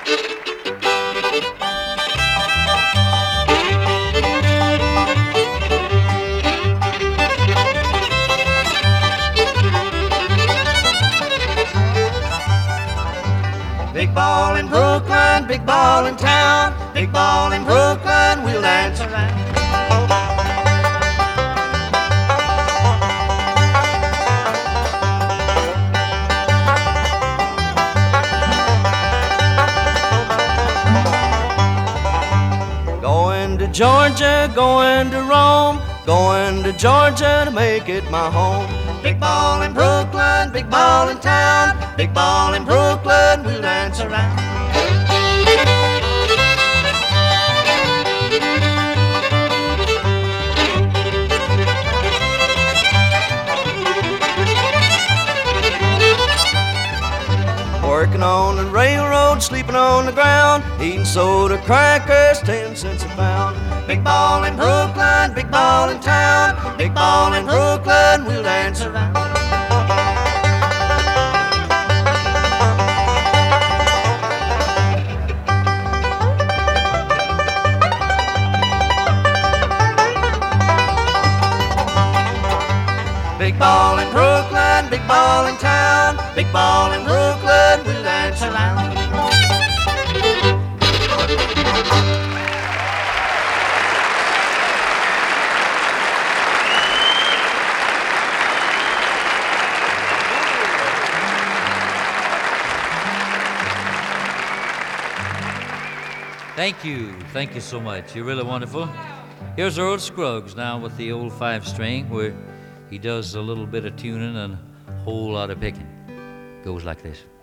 Big ball in Brooklyn, big ball in town, big ball in Brooklyn, we'll dance around. Going to Georgia, going to Rome, going to Georgia to make it my home. Big ball in Brooklyn, big ball in town, big ball in Brooklyn, we'll dance around. Working on the railroad, sleeping on the ground, eating soda crackers, 10 cents a pound. Big ball in Brooklyn, big ball in town, big ball in Brooklyn, we'll dance around. Big ball in Brooklyn, big ball in town, big ball in Brooklyn, we'll dance around. Thank you so much. You're really wonderful. Here's Earl Scruggs now with the old 5-string where he does a little bit of tuning and a whole lot of picking. Goes like this.